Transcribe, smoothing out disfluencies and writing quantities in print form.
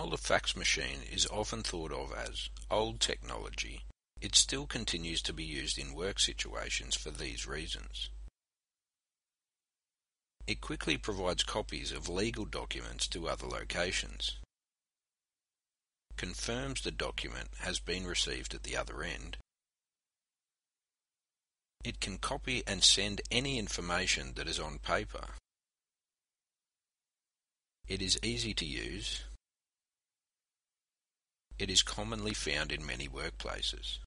While the fax machine is often thought of as old technology, it still continues to be used in work situations for these reasons. It quickly provides copies of legal documents to other locations, confirms the document has been received at the other end. It can copy and send any information that is on paper. It is easy to use. It is commonly found in many workplaces.